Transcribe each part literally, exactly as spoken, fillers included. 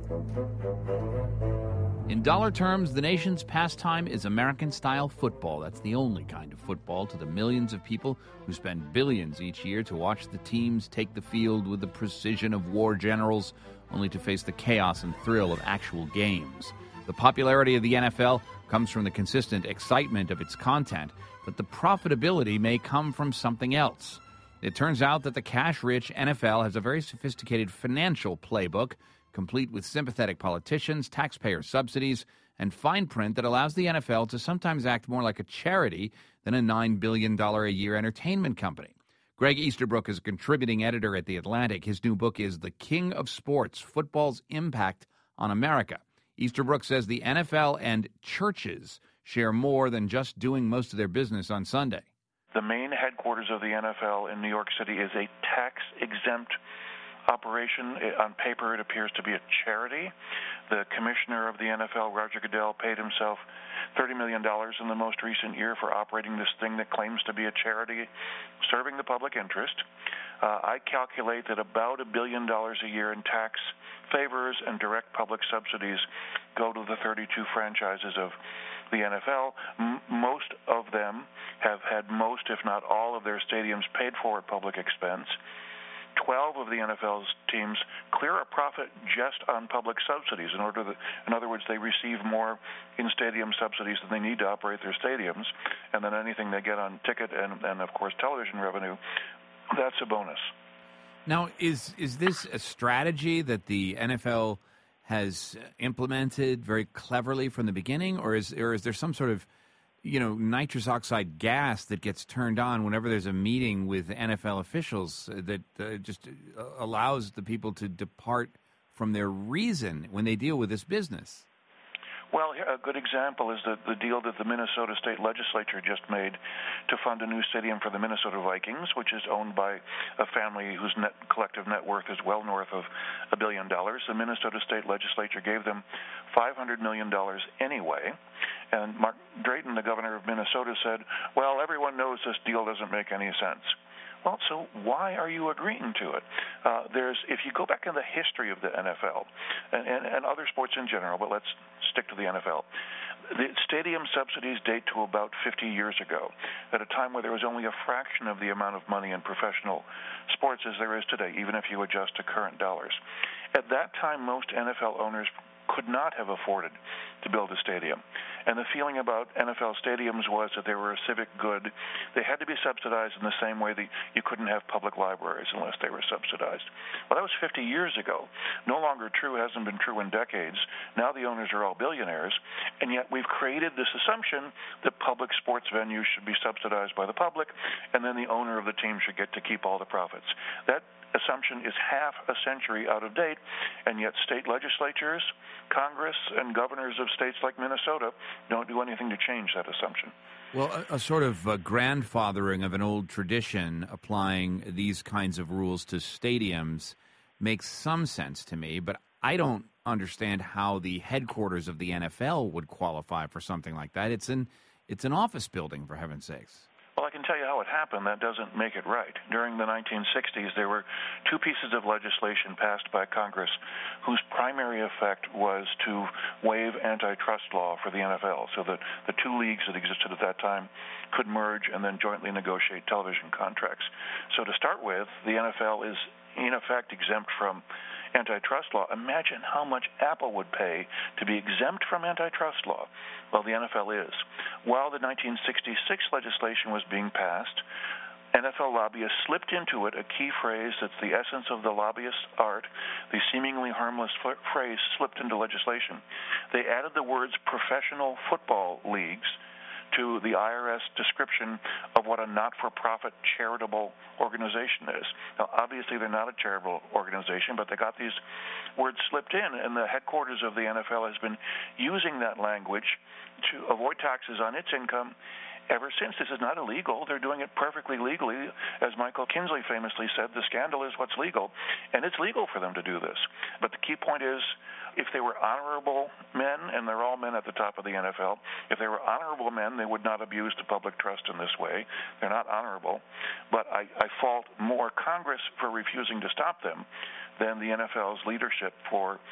In dollar terms, the nation's pastime is American-style football. That's the only kind of football to the millions of people who spend billions each year to watch the teams take the field with the precision of war generals, only to face the chaos and thrill of actual games. The popularity of the N F L comes from the consistent excitement of its content, but the profitability may come from something else. It turns out that the cash-rich N F L has a very sophisticated financial playbook, complete with sympathetic politicians, taxpayer subsidies, and fine print that allows the N F L to sometimes act more like a charity than a nine billion dollars a year entertainment company. Greg Easterbrook is a contributing editor at The Atlantic. His new book is The King of Sports, Football's Impact on America. Easterbrook says the N F L and churches share more than just doing most of their business on Sunday. The main headquarters of the N F L in New York City is a tax-exempt operation. On paper, it appears to be a charity. The commissioner of the N F L, Roger Goodell, paid himself thirty million dollars in the most recent year for operating this thing that claims to be a charity serving the public interest. Uh, I calculate that about a billion dollars a year in tax favors and direct public subsidies go to the thirty-two franchises of the N F L. M- most of them have had most, if not all, of their stadiums paid for at public expense. twelve of the N F L's teams clear a profit just on public subsidies. In order, to, in other words, they receive more in-stadium subsidies than they need to operate their stadiums, and then anything they get on ticket and, and of course, television revenue, that's a bonus. Now, is is this a strategy that the N F L has implemented very cleverly from the beginning, or is or is there some sort of, you know, nitrous oxide gas that gets turned on whenever there's a meeting with N F L officials that uh, just allows the people to depart from their reason when they deal with this business? Well, a good example is the, the deal that the Minnesota State Legislature just made to fund a new stadium for the Minnesota Vikings, which is owned by a family whose net collective net worth is well north of a billion dollars. The Minnesota State Legislature gave them five hundred million dollars anyway. And Mark Drayton, the governor of Minnesota, said, well, everyone knows this deal doesn't make any sense. Well, so why are you agreeing to it? Uh, there's, if you go back in the history of the N F L and, and, and other sports in general, but let's stick to the N F L, the stadium subsidies date to about fifty years ago, at a time where there was only a fraction of the amount of money in professional sports as there is today, even if you adjust to current dollars. At that time, most N F L owners could not have afforded to build a stadium. And the feeling about N F L stadiums was that they were a civic good. They had to be subsidized in the same way that you couldn't have public libraries unless they were subsidized. Well, that was fifty years ago. No longer true, hasn't been true in decades. Now the owners are all billionaires, and yet we've created this assumption that public sports venues should be subsidized by the public, and then the owner of the team should get to keep all the profits. That assumption is half a century out of date, and yet state legislatures, Congress, and governors of states like Minnesota don't do anything to change that assumption. Well, a, a sort of a grandfathering of an old tradition applying these kinds of rules to stadiums makes some sense to me, but I don't understand how the headquarters of the N F L would qualify for something like that. It's an, it's an office building, for heaven's sakes. Well, I can tell you how it happened. That doesn't make it right. During the nineteen sixties, there were two pieces of legislation passed by Congress whose primary effect was to waive antitrust law for the N F L, so that the two leagues that existed at that time could merge and then jointly negotiate television contracts. So to start with, the N F L is in effect exempt from antitrust law. Imagine how much Apple would pay to be exempt from antitrust law. Well, the N F L is. While the nineteen sixty-six legislation was being passed, N F L lobbyists slipped into it a key phrase that's the essence of the lobbyist art. The seemingly harmless f- phrase slipped into legislation. They added the words professional football leagues to the I R S description of what a not-for-profit charitable organization is. Now, obviously, they're not a charitable organization, but they got these words slipped in, and the headquarters of the N F L has been using that language to avoid taxes on its income ever since. This is not illegal. They're doing it perfectly legally. As Michael Kinsley famously said, the scandal is what's legal, and it's legal for them to do this. But the key point is, if they were honorable men, and they're all men at the top of the N F L, if they were honorable men, they would not abuse the public trust in this way. They're not honorable. But I, I fault more Congress for refusing to stop them than the N F L's leadership for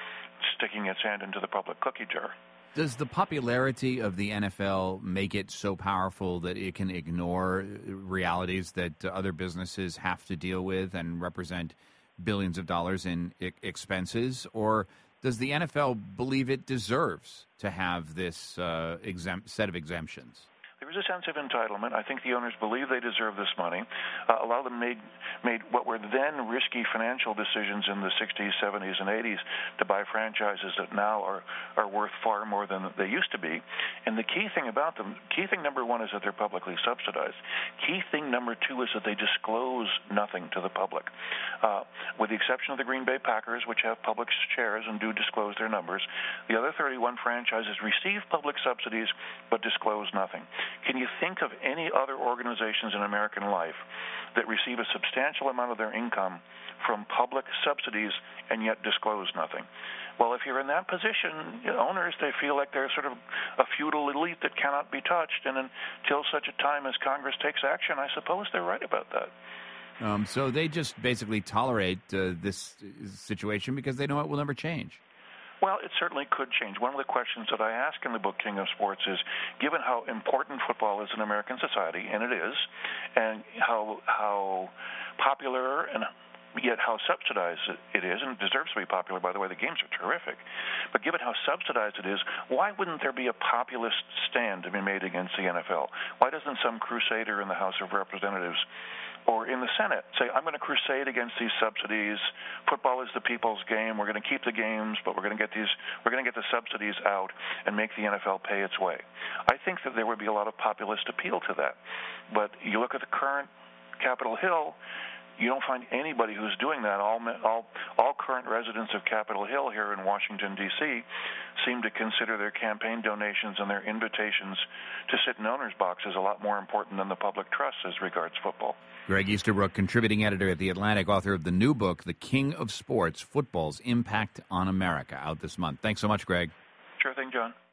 sticking its hand into the public cookie jar. Does the popularity of the N F L make it so powerful that it can ignore realities that other businesses have to deal with and represent billions of dollars in I- expenses? Or does the N F L believe it deserves to have this uh, exempt set of exemptions? There is a sense of entitlement. I think the owners believe they deserve this money. Uh, a lot of them made made what were then risky financial decisions in the sixties, seventies, and eighties to buy franchises that now are, are worth far more than they used to be. And the key thing about them, key thing number one is that they're publicly subsidized. Key thing number two is that they disclose nothing to the public. Uh, with the exception of the Green Bay Packers, which have public shares and do disclose their numbers, the other thirty-one franchises receive public subsidies but disclose nothing. Can you think of any other organizations in American life that receive a substantial amount of their income from public subsidies and yet disclose nothing? Well, if you're in that position, you know, owners, they feel like they're sort of a feudal elite that cannot be touched, and until such a time as Congress takes action, I suppose they're right about that. Um, so they just basically tolerate uh, this situation because they know it will never change. Well, it certainly could change. One of the questions that I ask in the book King of Sports is, given how important football is in American society, and it is, and how how popular and yet how subsidized it is, and it deserves to be popular, by the way, the games are terrific, but given how subsidized it is, why wouldn't there be a populist stand to be made against the N F L? Why doesn't some crusader in the House of Representatives or in the Senate say, I'm going to crusade against these subsidies. Football is the people's game. We're going to keep the games, but we're going to get these, we're going to get the subsidies out and make the N F L pay its way. I think that there would be a lot of populist appeal to that. But you look at the current Capitol Hill, you don't find anybody who's doing that. All, all, all current residents of Capitol Hill here in Washington, D C seem to consider their campaign donations and their invitations to sit in owners' boxes a lot more important than the public trust as regards football. Greg Easterbrook, contributing editor at The Atlantic, author of the new book, The King of Sports, Football's Impact on America, out this month. Thanks so much, Greg. Sure thing, John.